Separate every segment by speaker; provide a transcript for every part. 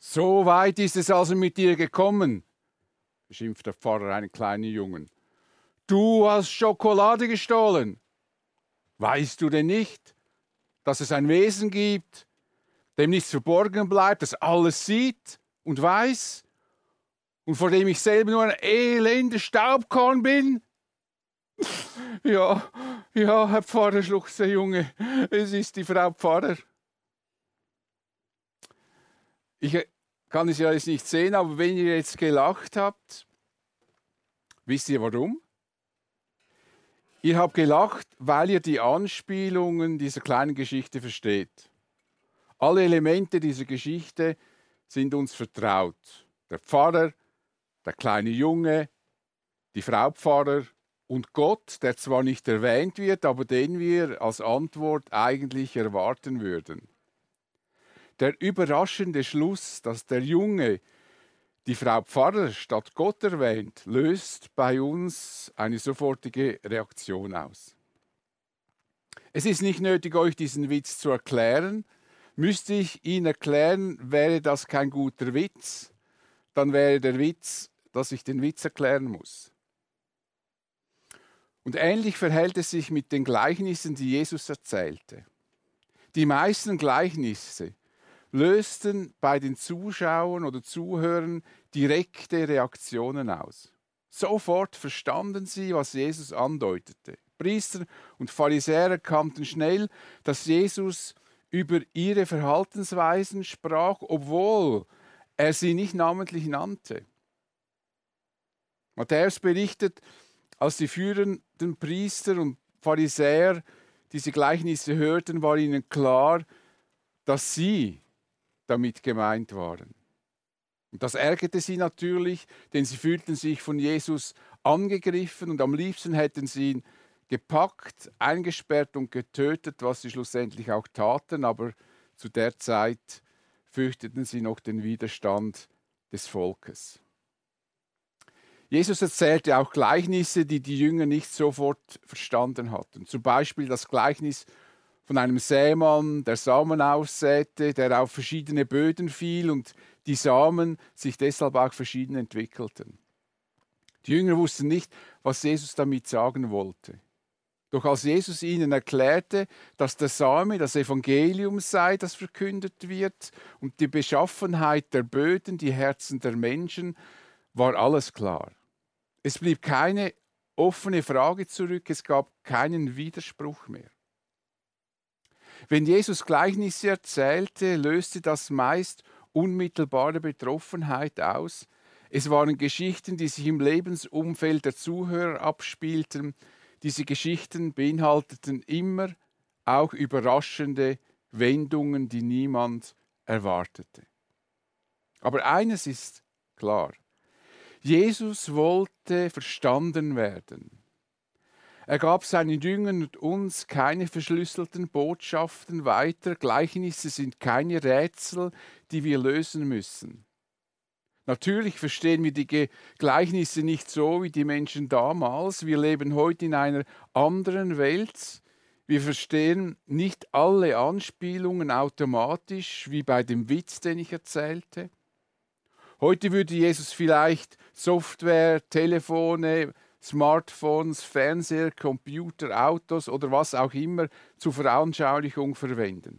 Speaker 1: So weit ist es also mit dir gekommen, beschimpft der Pfarrer einen kleinen Jungen. Du hast Schokolade gestohlen. Weißt du denn nicht, dass es ein Wesen gibt, dem nichts verborgen bleibt, das alles sieht und weiß und vor dem ich selber nur ein elender Staubkorn bin? Ja, Herr Pfarrer, schluchzt der Junge, es ist die Frau Pfarrer. Ich kann es ja jetzt nicht sehen, aber wenn ihr jetzt gelacht habt, wisst ihr warum? Ihr habt gelacht, weil ihr die Anspielungen dieser kleinen Geschichte versteht. Alle Elemente dieser Geschichte sind uns vertraut. Der Pfarrer, der kleine Junge, die Frau Pfarrer und Gott, der zwar nicht erwähnt wird, aber den wir als Antwort eigentlich erwarten würden. Der überraschende Schluss, dass der Junge die Frau Pfarrer statt Gott erwähnt, löst bei uns eine sofortige Reaktion aus. Es ist nicht nötig, euch diesen Witz zu erklären. Müsste ich ihn erklären, wäre das kein guter Witz. Dann wäre der Witz, dass ich den Witz erklären muss. Und ähnlich verhält es sich mit den Gleichnissen, die Jesus erzählte. Die meisten Gleichnisse lösten bei den Zuschauern oder Zuhörern direkte Reaktionen aus. Sofort verstanden sie, was Jesus andeutete. Priester und Pharisäer erkannten schnell, dass Jesus über ihre Verhaltensweisen sprach, obwohl er sie nicht namentlich nannte. Matthäus berichtet, als die führenden Priester und Pharisäer diese Gleichnisse hörten, war ihnen klar, dass sie damit gemeint waren. Und das ärgerte sie natürlich, denn sie fühlten sich von Jesus angegriffen und am liebsten hätten sie ihn gepackt, eingesperrt und getötet, was sie schlussendlich auch taten, aber zu der Zeit fürchteten sie noch den Widerstand des Volkes. Jesus erzählte auch Gleichnisse, die die Jünger nicht sofort verstanden hatten. Zum Beispiel das Gleichnis von einem Sämann, der Samen aussäte, der auf verschiedene Böden fiel und die Samen sich deshalb auch verschieden entwickelten. Die Jünger wussten nicht, was Jesus damit sagen wollte. Doch als Jesus ihnen erklärte, dass der Same das Evangelium sei, das verkündet wird, und die Beschaffenheit der Böden, die Herzen der Menschen, war alles klar. Es blieb keine offene Frage zurück, es gab keinen Widerspruch mehr. Wenn Jesus Gleichnisse erzählte, löste das meist unmittelbare Betroffenheit aus. Es waren Geschichten, die sich im Lebensumfeld der Zuhörer abspielten. Diese Geschichten beinhalteten immer auch überraschende Wendungen, die niemand erwartete. Aber eines ist klar: Jesus wollte verstanden werden. Er gab seinen Jüngern und uns keine verschlüsselten Botschaften weiter. Gleichnisse sind keine Rätsel, die wir lösen müssen. Natürlich verstehen wir die Gleichnisse nicht so wie die Menschen damals. Wir leben heute in einer anderen Welt. Wir verstehen nicht alle Anspielungen automatisch, wie bei dem Witz, den ich erzählte. Heute würde Jesus vielleicht Software, Telefone, Smartphones, Fernseher, Computer, Autos oder was auch immer zur Veranschaulichung verwenden.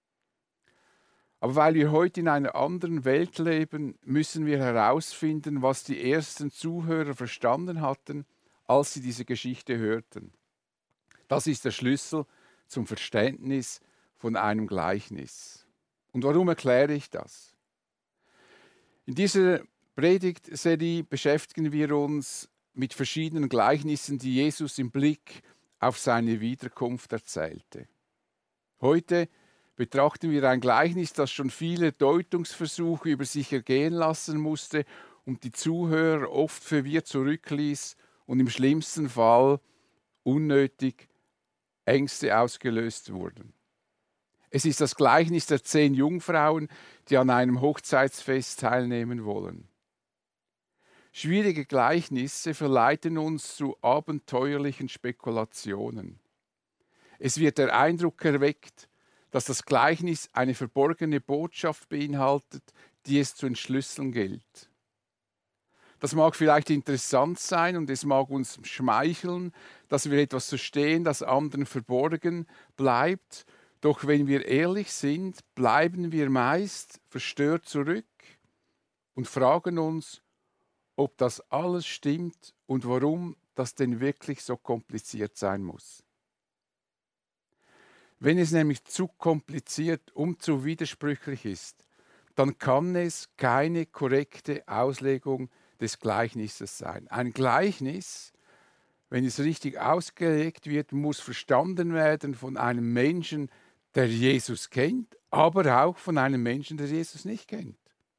Speaker 1: Aber weil wir heute in einer anderen Welt leben, müssen wir herausfinden, was die ersten Zuhörer verstanden hatten, als sie diese Geschichte hörten. Das ist der Schlüssel zum Verständnis von einem Gleichnis. Und warum erkläre ich das? In dieser Predigtserie beschäftigen wir uns mit verschiedenen Gleichnissen, die Jesus im Blick auf seine Wiederkunft erzählte. Heute betrachten wir ein Gleichnis, das schon viele Deutungsversuche über sich ergehen lassen musste und die Zuhörer oft verwirrt zurückließ und im schlimmsten Fall unnötig Ängste ausgelöst wurden. Es ist das Gleichnis der 10 Jungfrauen, die an einem Hochzeitsfest teilnehmen wollen. Schwierige Gleichnisse verleiten uns zu abenteuerlichen Spekulationen. Es wird der Eindruck erweckt, dass das Gleichnis eine verborgene Botschaft beinhaltet, die es zu entschlüsseln gilt. Das mag vielleicht interessant sein und es mag uns schmeicheln, dass wir etwas verstehen, das anderen verborgen bleibt. Doch wenn wir ehrlich sind, bleiben wir meist verstört zurück und fragen uns, ob das alles stimmt und warum das denn wirklich so kompliziert sein muss. Wenn es nämlich zu kompliziert und zu widersprüchlich ist, dann kann es keine korrekte Auslegung des Gleichnisses sein. Ein Gleichnis, wenn es richtig ausgelegt wird, muss verstanden werden von einem Menschen, der Jesus kennt, aber auch von einem Menschen, der Jesus nicht kennt.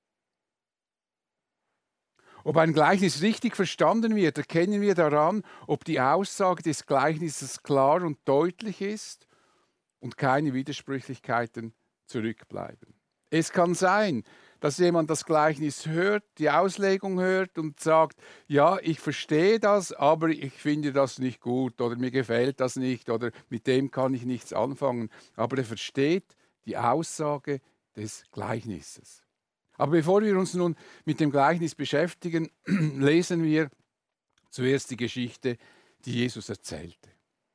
Speaker 1: Ob ein Gleichnis richtig verstanden wird, erkennen wir daran, ob die Aussage des Gleichnisses klar und deutlich ist und keine Widersprüchlichkeiten zurückbleiben. Es kann sein, dass jemand das Gleichnis hört, die Auslegung hört und sagt, ja, ich verstehe das, aber ich finde das nicht gut oder mir gefällt das nicht oder mit dem kann ich nichts anfangen. Aber er versteht die Aussage des Gleichnisses. Aber bevor wir uns nun mit dem Gleichnis beschäftigen, lesen wir zuerst die Geschichte, die Jesus erzählte.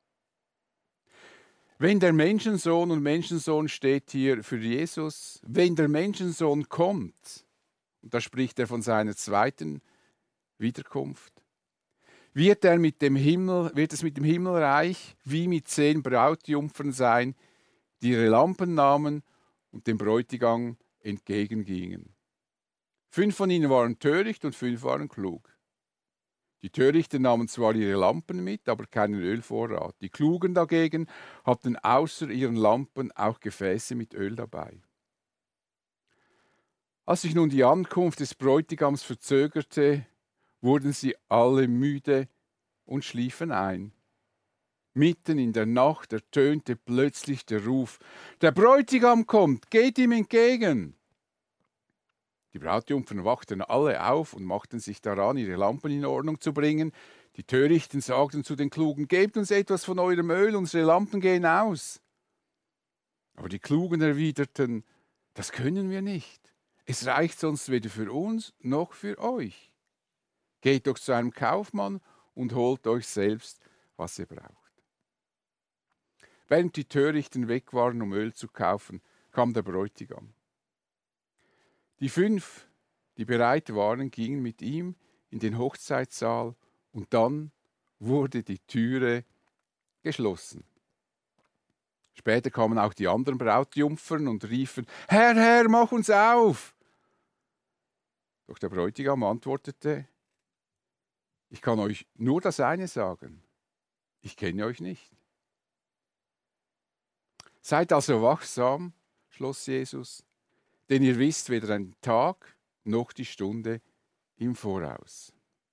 Speaker 1: Wenn der Menschensohn, und Menschensohn steht hier für Jesus, wenn der Menschensohn kommt, und da spricht er von seiner zweiten Wiederkunft, wird es mit dem Himmelreich wie mit 10 Brautjungfern sein, die ihre Lampen nahmen und dem Bräutigam entgegengingen. 5 von ihnen waren töricht und 5 waren klug. Die Törichten nahmen zwar ihre Lampen mit, aber keinen Ölvorrat. Die Klugen dagegen hatten außer ihren Lampen auch Gefäße mit Öl dabei. Als sich nun die Ankunft des Bräutigams verzögerte, wurden sie alle müde und schliefen ein. Mitten in der Nacht ertönte plötzlich der Ruf: Der Bräutigam kommt, geht ihm entgegen! Die Brautjungfern wachten alle auf und machten sich daran, ihre Lampen in Ordnung zu bringen. Die Törichten sagten zu den Klugen: Gebt uns etwas von eurem Öl, unsere Lampen gehen aus. Aber die Klugen erwiderten: Das können wir nicht. Es reicht sonst weder für uns noch für euch. Geht doch zu einem Kaufmann und holt euch selbst, was ihr braucht. Während die Törichten weg waren, um Öl zu kaufen, kam der Bräutigam. Die 5, die bereit waren, gingen mit ihm in den Hochzeitssaal und dann wurde die Türe geschlossen. Später kamen auch die anderen Brautjungfern und riefen: Herr, Herr, mach uns auf! Doch der Bräutigam antwortete: Ich kann euch nur das eine sagen: Ich kenne euch nicht. Seid also wachsam, schloss Jesus, denn ihr wisst weder den Tag noch die Stunde im Voraus.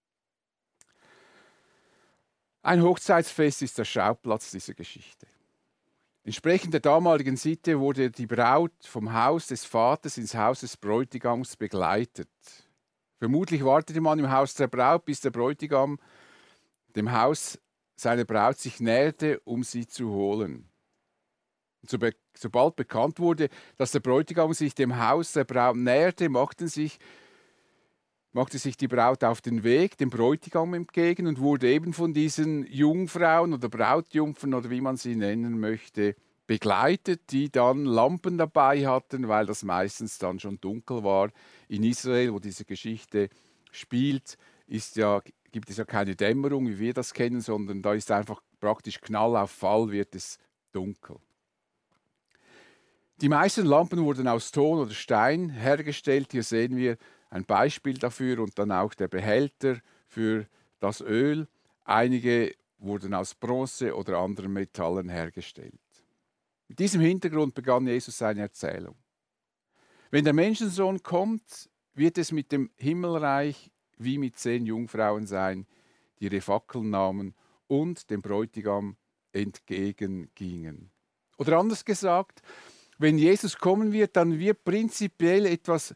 Speaker 1: Ein Hochzeitsfest ist der Schauplatz dieser Geschichte. Entsprechend der damaligen Sitte wurde die Braut vom Haus des Vaters ins Haus des Bräutigams begleitet. Vermutlich wartete man im Haus der Braut, bis der Bräutigam dem Haus seiner Braut sich näherte, um sie zu holen. Sobald bekannt wurde, dass der Bräutigam sich dem Haus der Braut näherte, machte sich die Braut auf den Weg dem Bräutigam entgegen und wurde eben von diesen Jungfrauen oder Brautjungfern oder wie man sie nennen möchte, begleitet, die dann Lampen dabei hatten, weil das meistens dann schon dunkel war. In Israel, wo diese Geschichte spielt, gibt es ja keine Dämmerung, wie wir das kennen, sondern da ist einfach praktisch Knall auf Fall, wird es dunkel. Die meisten Lampen wurden aus Ton oder Stein hergestellt. Hier sehen wir ein Beispiel dafür und dann auch der Behälter für das Öl. Einige wurden aus Bronze oder anderen Metallen hergestellt. Mit diesem Hintergrund begann Jesus seine Erzählung. Wenn der Menschensohn kommt, wird es mit dem Himmelreich wie mit 10 Jungfrauen sein, die ihre Fackeln nahmen und dem Bräutigam entgegengingen. Oder anders gesagt, wenn Jesus kommen wird, dann wird prinzipiell etwas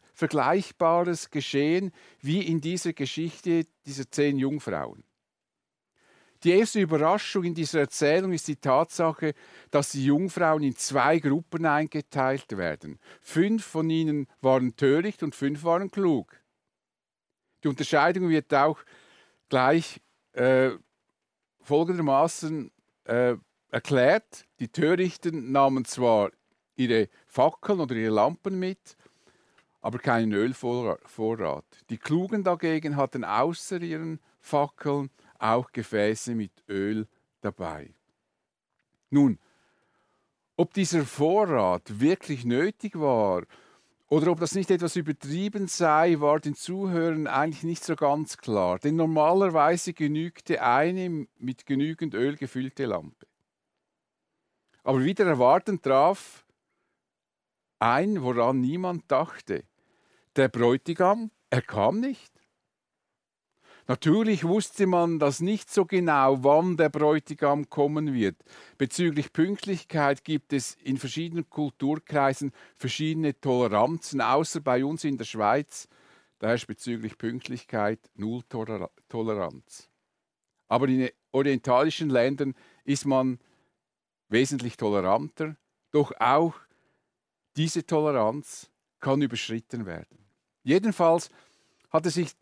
Speaker 1: Vergleichbares geschehen wie in dieser Geschichte dieser 10 Jungfrauen. Die erste Überraschung in dieser Erzählung ist die Tatsache, dass die Jungfrauen in 2 Gruppen eingeteilt werden. 5 von ihnen waren töricht und 5 waren klug. Die Unterscheidung wird auch gleich folgendermaßen erklärt. Die Törichten nahmen zwar ihre Fackeln oder ihre Lampen mit, aber keinen Ölvorrat. Die Klugen dagegen hatten außer ihren Fackeln auch Gefäße mit Öl dabei. Nun, ob dieser Vorrat wirklich nötig war oder ob das nicht etwas übertrieben sei, war den Zuhörern eigentlich nicht so ganz klar. Denn normalerweise genügte eine mit genügend Öl gefüllte Lampe. Aber wieder erwartend traf ein, woran niemand dachte. Der Bräutigam, er kam nicht. Natürlich wusste man das nicht so genau, wann der Bräutigam kommen wird. Bezüglich Pünktlichkeit gibt es in verschiedenen Kulturkreisen verschiedene Toleranzen, außer bei uns in der Schweiz. Da herrscht bezüglich Pünktlichkeit null Toleranz. Aber in orientalischen Ländern ist man wesentlich toleranter, doch auch diese Toleranz kann überschritten werden. Jedenfalls hatte sich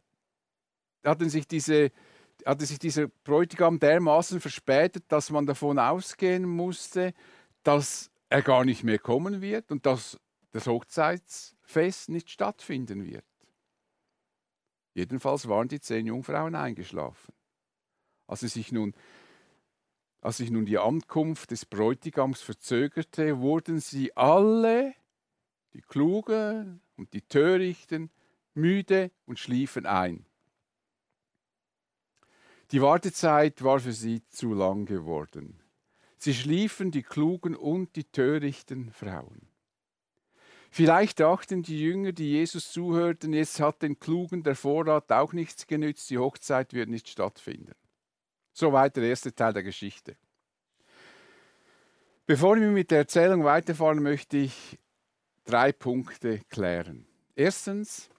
Speaker 1: dieser Bräutigam dermaßen verspätet, dass man davon ausgehen musste, dass er gar nicht mehr kommen wird und dass das Hochzeitsfest nicht stattfinden wird. Jedenfalls waren die 10 Jungfrauen eingeschlafen. Als sich nun die Ankunft des Bräutigams verzögerte, wurden sie alle, die Klugen und die Törichten, müde und schliefen ein. Die Wartezeit war für sie zu lang geworden. Sie schliefen, die klugen und die törichten Frauen. Vielleicht dachten die Jünger, die Jesus zuhörten, jetzt hat den Klugen der Vorrat auch nichts genützt, die Hochzeit wird nicht stattfinden. Soweit der erste Teil der Geschichte. Bevor wir mit der Erzählung weiterfahren, möchte ich 3 Punkte klären. Erstens,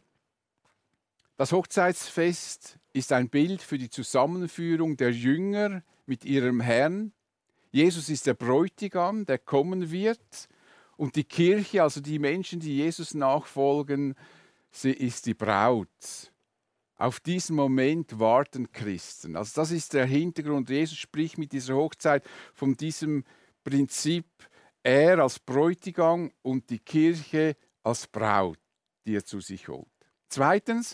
Speaker 1: das Hochzeitsfest ist ein Bild für die Zusammenführung der Jünger mit ihrem Herrn. Jesus ist der Bräutigam, der kommen wird. Und die Kirche, also die Menschen, die Jesus nachfolgen, sie ist die Braut. Auf diesen Moment warten Christen. Also das ist der Hintergrund. Jesus spricht mit dieser Hochzeit von diesem Prinzip, er als Bräutigam und die Kirche als Braut, die er zu sich holt. Zweitens,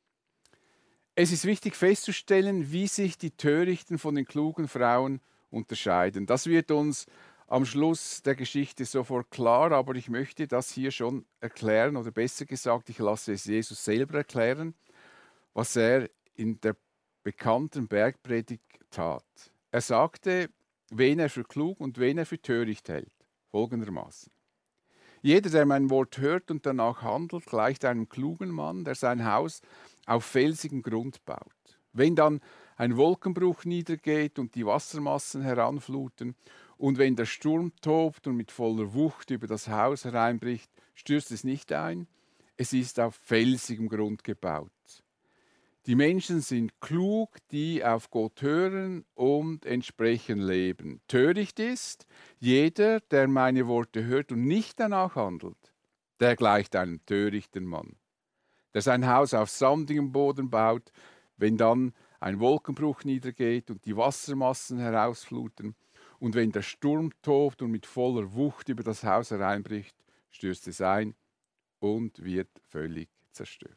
Speaker 1: es ist wichtig festzustellen, wie sich die Törichten von den klugen Frauen unterscheiden. Das wird uns am Schluss der Geschichte sofort klar, aber ich möchte das hier schon erklären, oder besser gesagt, ich lasse es Jesus selber erklären, was er in der bekannten Bergpredigt tat. Er sagte, wen er für klug und wen er für töricht hält, folgendermaßen. Jeder, der mein Wort hört und danach handelt, gleicht einem klugen Mann, der sein Haus auf felsigem Grund baut. Wenn dann ein Wolkenbruch niedergeht und die Wassermassen heranfluten und wenn der Sturm tobt und mit voller Wucht über das Haus hereinbricht, stürzt es nicht ein, es ist auf felsigem Grund gebaut. Die Menschen sind klug, die auf Gott hören und entsprechend leben. Töricht ist jeder, der meine Worte hört und nicht danach handelt, der gleicht einem törichten Mann, der sein Haus auf sandigem Boden baut. Wenn dann ein Wolkenbruch niedergeht und die Wassermassen herausfluten und wenn der Sturm tobt und mit voller Wucht über das Haus hereinbricht, stürzt es ein und wird völlig zerstört.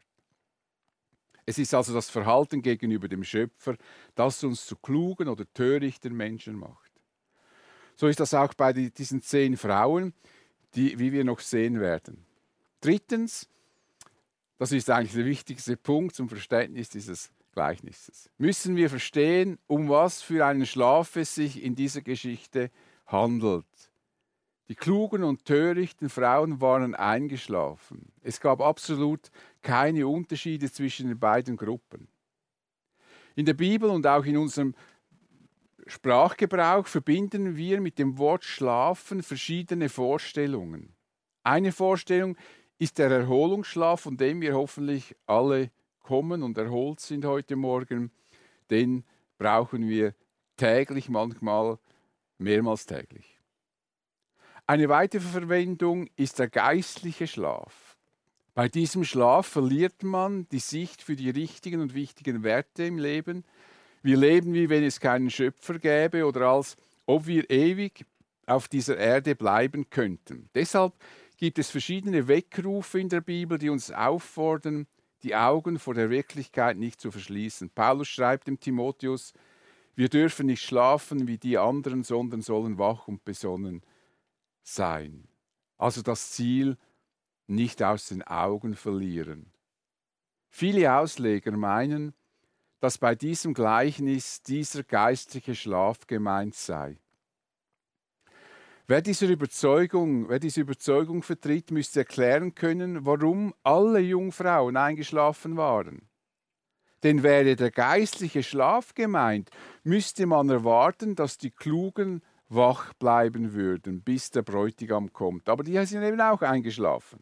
Speaker 1: Es ist also das Verhalten gegenüber dem Schöpfer, das uns zu klugen oder törichten Menschen macht. So ist das auch bei diesen 10 Frauen, wie wir noch sehen werden. Drittens, das ist eigentlich der wichtigste Punkt zum Verständnis dieses Gleichnisses, müssen wir verstehen, um was für einen Schlaf es sich in dieser Geschichte handelt. Die klugen und törichten Frauen waren eingeschlafen. Es gab absolut keine Unterschiede zwischen den beiden Gruppen. In der Bibel und auch in unserem Sprachgebrauch verbinden wir mit dem Wort Schlafen verschiedene Vorstellungen. Eine Vorstellung ist der Erholungsschlaf, von dem wir hoffentlich alle kommen und erholt sind heute Morgen. Den brauchen wir täglich, manchmal mehrmals täglich. Eine weitere Verwendung ist der geistliche Schlaf. Bei diesem Schlaf verliert man die Sicht für die richtigen und wichtigen Werte im Leben. Wir leben, wie wenn es keinen Schöpfer gäbe oder als ob wir ewig auf dieser Erde bleiben könnten. Deshalb gibt es verschiedene Weckrufe in der Bibel, die uns auffordern, die Augen vor der Wirklichkeit nicht zu verschließen. Paulus schreibt dem Timotheus, wir dürfen nicht schlafen wie die anderen, sondern sollen wach und besonnen sein. Also das Ziel nicht aus den Augen verlieren. Viele Ausleger meinen, dass bei diesem Gleichnis dieser geistliche Schlaf gemeint sei. Wer diese Überzeugung vertritt, müsste erklären können, warum alle Jungfrauen eingeschlafen waren. Denn wäre der geistliche Schlaf gemeint, müsste man erwarten, dass die Klugen wach bleiben würden, bis der Bräutigam kommt. Aber die sind eben auch eingeschlafen.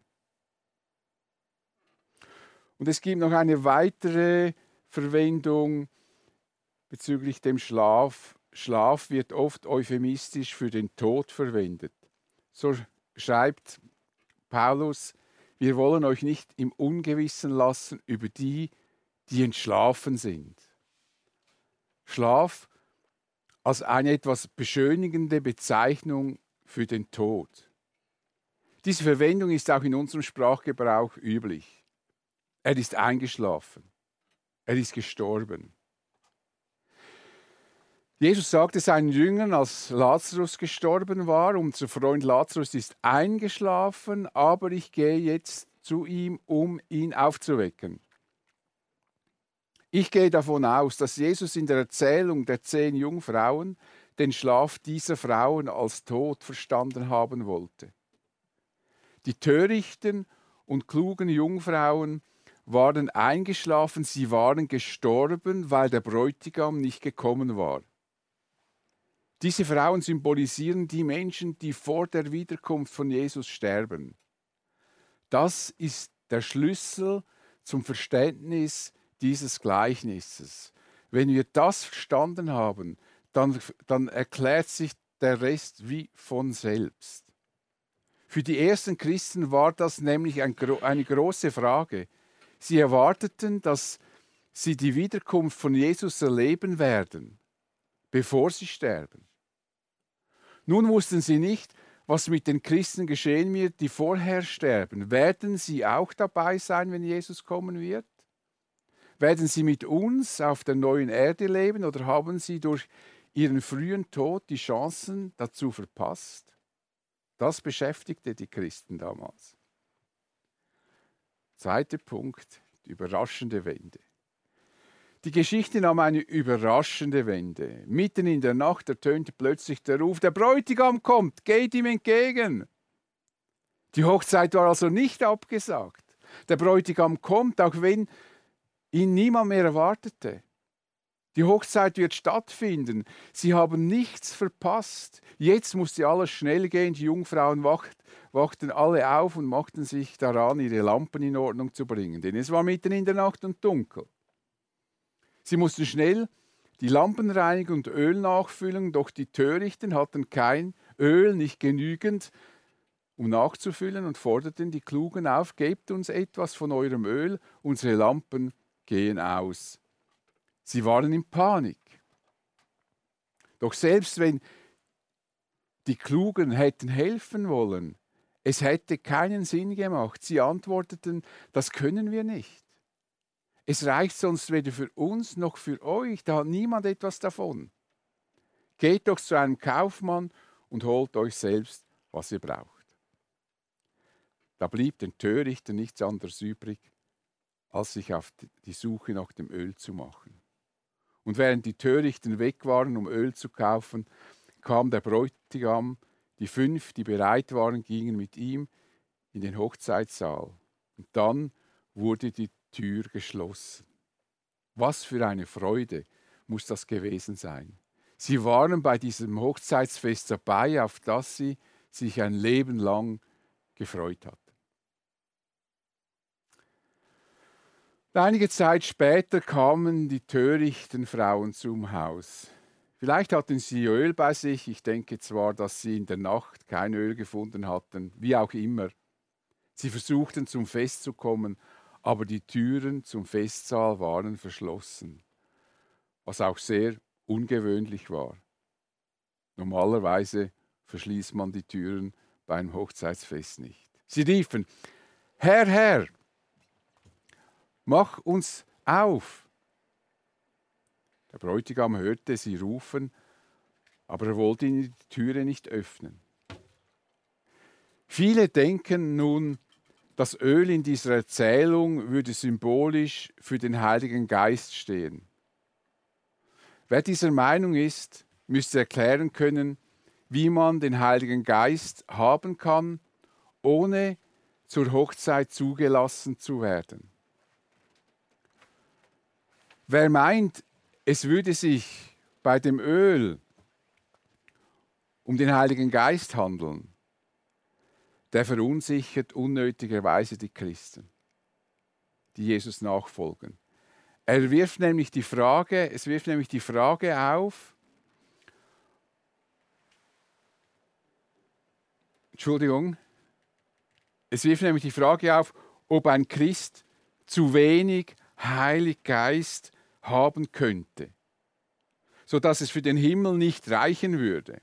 Speaker 1: Und es gibt noch eine weitere Verwendung bezüglich dem Schlaf. Schlaf wird oft euphemistisch für den Tod verwendet. So schreibt Paulus, wir wollen euch nicht im Ungewissen lassen über die, die entschlafen sind. Schlaf als eine etwas beschönigende Bezeichnung für den Tod. Diese Verwendung ist auch in unserem Sprachgebrauch üblich. Er ist eingeschlafen. Er ist gestorben. Jesus sagte seinen Jüngern, als Lazarus gestorben war, unser Freund Lazarus ist eingeschlafen, aber ich gehe jetzt zu ihm, um ihn aufzuwecken. Ich gehe davon aus, dass Jesus in der Erzählung der 10 Jungfrauen den Schlaf dieser Frauen als Tod verstanden haben wollte. Die törichten und klugen Jungfrauen waren eingeschlafen, sie waren gestorben, weil der Bräutigam nicht gekommen war. Diese Frauen symbolisieren die Menschen, die vor der Wiederkunft von Jesus sterben. Das ist der Schlüssel zum Verständnis dieses Gleichnisses. Wenn wir das verstanden haben, dann erklärt sich der Rest wie von selbst. Für die ersten Christen war das nämlich eine große Frage. Sie erwarteten, dass sie die Wiederkunft von Jesus erleben werden, bevor sie sterben. Nun wussten sie nicht, was mit den Christen geschehen wird, die vorher sterben. Werden sie auch dabei sein, wenn Jesus kommen wird? Werden sie mit uns auf der neuen Erde leben oder haben sie durch ihren frühen Tod die Chancen dazu verpasst? Das beschäftigte die Christen damals. Zweiter Punkt, die überraschende Wende. Die Geschichte nahm eine überraschende Wende. Mitten in der Nacht ertönte plötzlich der Ruf, der Bräutigam kommt, geht ihm entgegen. Die Hochzeit war also nicht abgesagt. Der Bräutigam kommt, auch wenn ihn niemand mehr erwartete. Die Hochzeit wird stattfinden. Sie haben nichts verpasst. Jetzt musste alles schnell gehen. Die Jungfrauen wachten alle auf und machten sich daran, ihre Lampen in Ordnung zu bringen. Denn es war mitten in der Nacht und dunkel. Sie mussten schnell die Lampen reinigen und Öl nachfüllen, doch die Törichten hatten kein Öl, nicht genügend, um nachzufüllen und forderten die Klugen auf, gebt uns etwas von eurem Öl, unsere Lampen gehen aus. Sie waren in Panik. Doch selbst wenn die Klugen hätten helfen wollen, es hätte keinen Sinn gemacht. Sie antworteten, das können wir nicht. Es reicht sonst weder für uns noch für euch, da hat niemand etwas davon. Geht doch zu einem Kaufmann und holt euch selbst, was ihr braucht. Da blieb den Törichten nichts anderes übrig, als sich auf die Suche nach dem Öl zu machen. Und während die Törichten weg waren, um Öl zu kaufen, kam der Bräutigam, die 5, die bereit waren, gingen mit ihm in den Hochzeitssaal. Und dann wurde die Tür geschlossen. Was für eine Freude muss das gewesen sein. Sie waren bei diesem Hochzeitsfest dabei, auf das sie sich ein Leben lang gefreut hatten. Einige Zeit später kamen die törichten Frauen zum Haus. Vielleicht hatten sie Öl bei sich. Ich denke zwar, dass sie in der Nacht kein Öl gefunden hatten, wie auch immer. Sie versuchten zum Fest zu kommen, aber die Türen zum Festsaal waren verschlossen, was auch sehr ungewöhnlich war. Normalerweise verschließt man die Türen beim Hochzeitsfest nicht. Sie riefen: Herr, Herr, mach uns auf! Der Bräutigam hörte sie rufen, aber er wollte ihnen die Türe nicht öffnen. Viele denken nun, das Öl in dieser Erzählung würde symbolisch für den Heiligen Geist stehen. Wer dieser Meinung ist, müsste erklären können, wie man den Heiligen Geist haben kann, ohne zur Hochzeit zugelassen zu werden. Wer meint, es würde sich bei dem Öl um den Heiligen Geist handeln, der verunsichert unnötigerweise die Christen, die Jesus nachfolgen. Es wirft nämlich die Frage auf, ob ein Christ zu wenig Heiligen Geist haben könnte, sodass es für den Himmel nicht reichen würde.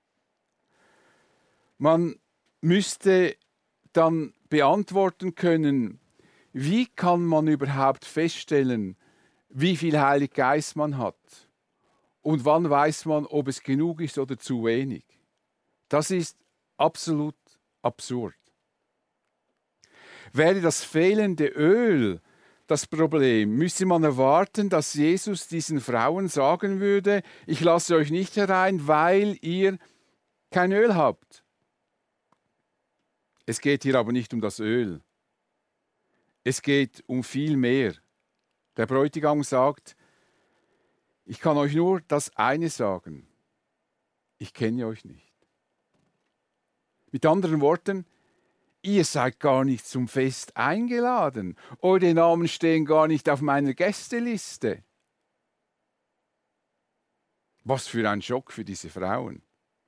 Speaker 1: Man müsste dann beantworten können, wie kann man überhaupt feststellen, wie viel Heiligen Geist man hat? Und wann weiß man, ob es genug ist oder zu wenig? Das ist absolut absurd. Wäre das fehlende Öl das Problem, müsste man erwarten, dass Jesus diesen Frauen sagen würde: Ich lasse euch nicht herein, weil ihr kein Öl habt. Es geht hier aber nicht um das Öl. Es geht um viel mehr. Der Bräutigam sagt: Ich kann euch nur das eine sagen: Ich kenne euch nicht. Mit anderen Worten, ihr seid gar nicht zum Fest eingeladen. Eure Namen stehen gar nicht auf meiner Gästeliste. Was für ein Schock für diese Frauen.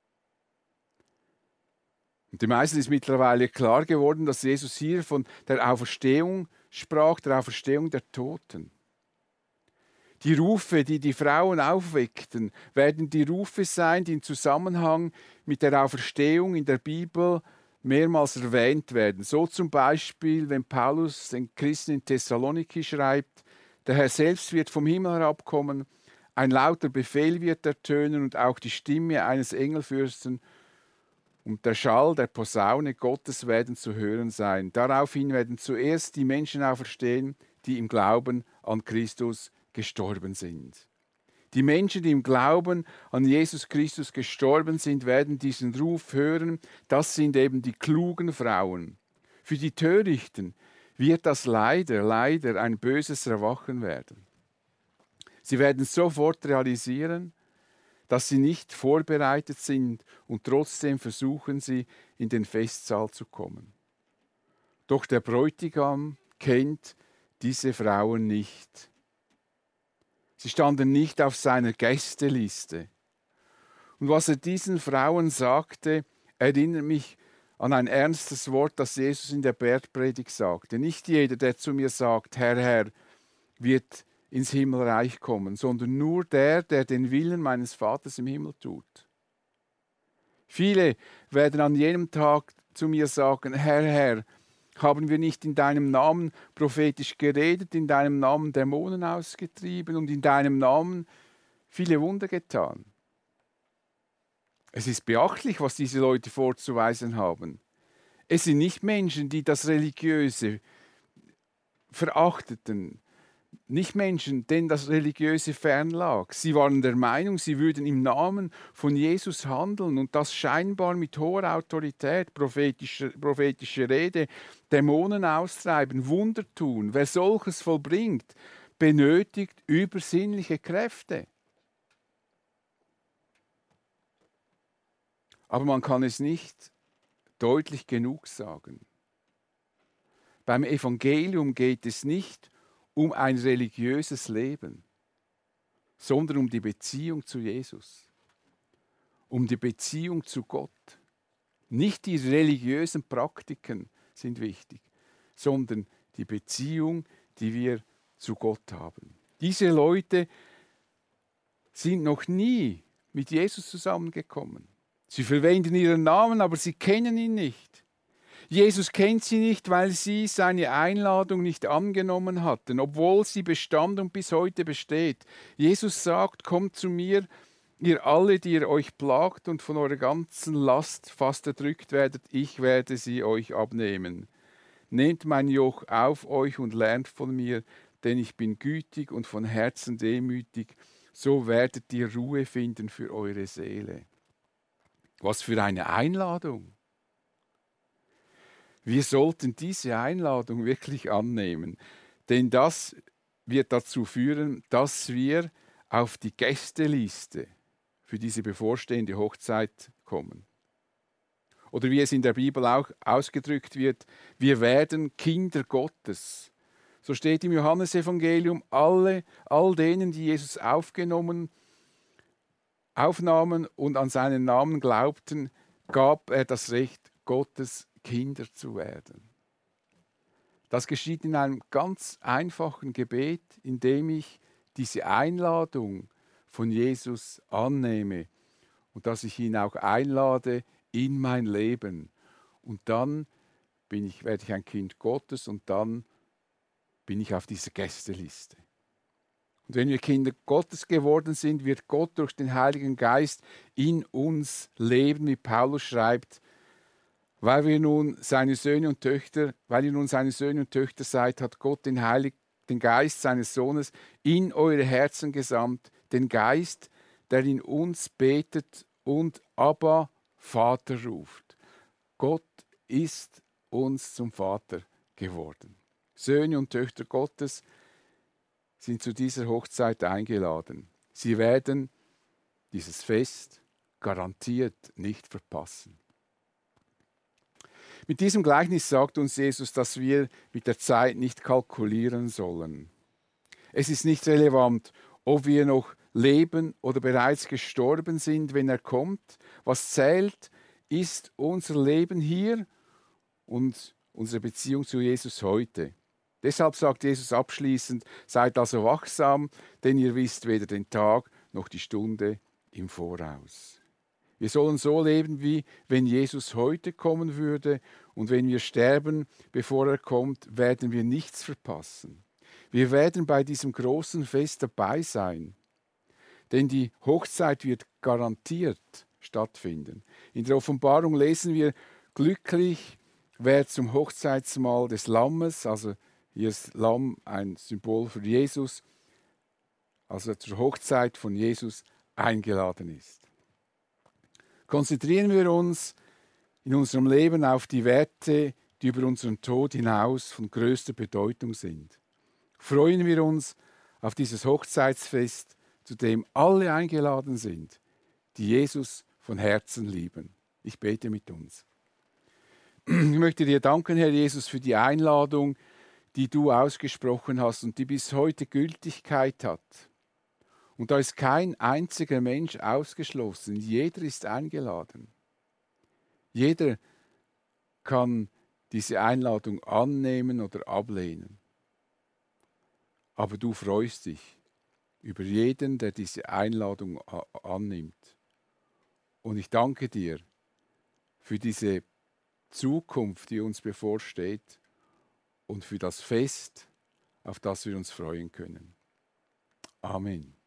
Speaker 1: Und den meisten ist mittlerweile klar geworden, dass Jesus hier von der Auferstehung sprach, der Auferstehung der Toten. Die Rufe, die die Frauen aufweckten, werden die Rufe sein, die im Zusammenhang mit der Auferstehung in der Bibel mehrmals erwähnt werden. So zum Beispiel, wenn Paulus den Christen in Thessaloniki schreibt: Der Herr selbst wird vom Himmel herabkommen, ein lauter Befehl wird ertönen und auch die Stimme eines Engelfürsten und der Schall der Posaune Gottes werden zu hören sein. Daraufhin werden zuerst die Menschen auferstehen, die im Glauben an Christus gestorben sind. Die Menschen, die im Glauben an Jesus Christus gestorben sind, werden diesen Ruf hören. Das sind eben die klugen Frauen. Für die Törichten wird das leider ein böses Erwachen werden. Sie werden sofort realisieren, dass sie nicht vorbereitet sind, und trotzdem versuchen sie, in den Festsaal zu kommen. Doch der Bräutigam kennt diese Frauen nicht. Sie standen nicht auf seiner Gästeliste. Und was er diesen Frauen sagte, erinnert mich an ein ernstes Wort, das Jesus in der Bergpredigt sagte. Nicht jeder, der zu mir sagt: Herr, Herr, wird ins Himmelreich kommen, sondern nur der, der den Willen meines Vaters im Himmel tut. Viele werden an jenem Tag zu mir sagen: Herr, Herr, haben wir nicht in deinem Namen prophetisch geredet, in deinem Namen Dämonen ausgetrieben und in deinem Namen viele Wunder getan? Es ist beachtlich, was diese Leute vorzuweisen haben. Es sind nicht Menschen, die das Religiöse verachteten, nicht Menschen, denen das Religiöse fernlag. Sie waren der Meinung, sie würden im Namen von Jesus handeln und das scheinbar mit hoher Autorität, prophetische Rede, Dämonen austreiben, Wunder tun. Wer solches vollbringt, benötigt übersinnliche Kräfte. Aber man kann es nicht deutlich genug sagen. Beim Evangelium geht es nicht um ein religiöses Leben, sondern um die Beziehung zu Jesus, um die Beziehung zu Gott. Nicht die religiösen Praktiken sind wichtig, sondern die Beziehung, die wir zu Gott haben. Diese Leute sind noch nie mit Jesus zusammengekommen. Sie verwenden ihren Namen, aber sie kennen ihn nicht. Jesus kennt sie nicht, weil sie seine Einladung nicht angenommen hatten, obwohl sie bestand und bis heute besteht. Jesus sagt, kommt zu mir, ihr alle, die ihr euch plagt und von eurer ganzen Last fast erdrückt werdet, ich werde sie euch abnehmen. Nehmt mein Joch auf euch und lernt von mir, denn ich bin gütig und von Herzen demütig, so werdet ihr Ruhe finden für eure Seele. Was für eine Einladung! Wir sollten diese Einladung wirklich annehmen, denn das wird dazu führen, dass wir auf die Gästeliste für diese bevorstehende Hochzeit kommen. Oder wie es in der Bibel auch ausgedrückt wird, wir werden Kinder Gottes. So steht im Johannesevangelium, all denen, die Jesus aufnahmen und an seinen Namen glaubten, gab er das Recht, Gottes Kinder zu werden. Das geschieht in einem ganz einfachen Gebet, indem ich diese Einladung von Jesus annehme und dass ich ihn auch einlade in mein Leben. Und dann werde ich ein Kind Gottes und dann bin ich auf dieser Gästeliste. Und wenn wir Kinder Gottes geworden sind, wird Gott durch den Heiligen Geist in uns leben, wie Paulus schreibt, weil ihr nun seine Söhne und Töchter seid, hat Gott den Geist seines Sohnes in eure Herzen gesandt, den Geist, der in uns betet und Abba, Vater ruft. Gott ist uns zum Vater geworden. Söhne und Töchter Gottes sind zu dieser Hochzeit eingeladen. Sie werden dieses Fest garantiert nicht verpassen. Mit diesem Gleichnis sagt uns Jesus, dass wir mit der Zeit nicht kalkulieren sollen. Es ist nicht relevant, ob wir noch leben oder bereits gestorben sind, wenn er kommt. Was zählt, ist unser Leben hier und unsere Beziehung zu Jesus heute. Deshalb sagt Jesus abschließend, seid also wachsam, denn ihr wisst weder den Tag noch die Stunde im Voraus. Wir sollen so leben, wie wenn Jesus heute kommen würde, und wenn wir sterben, bevor er kommt, werden wir nichts verpassen. Wir werden bei diesem großen Fest dabei sein, denn die Hochzeit wird garantiert stattfinden. In der Offenbarung lesen wir, glücklich, wer zum Hochzeitsmahl des Lammes, also hier ist Lamm ein Symbol für Jesus, also zur Hochzeit von Jesus eingeladen ist. Konzentrieren wir uns in unserem Leben auf die Werte, die über unseren Tod hinaus von größter Bedeutung sind. Freuen wir uns auf dieses Hochzeitsfest, zu dem alle eingeladen sind, die Jesus von Herzen lieben. Ich bete mit uns. Ich möchte dir danken, Herr Jesus, für die Einladung, die du ausgesprochen hast und die bis heute Gültigkeit hat. Und da ist kein einziger Mensch ausgeschlossen. Jeder ist eingeladen. Jeder kann diese Einladung annehmen oder ablehnen. Aber du freust dich über jeden, der diese Einladung annimmt. Und ich danke dir für diese Zukunft, die uns bevorsteht und für das Fest, auf das wir uns freuen können. Amen.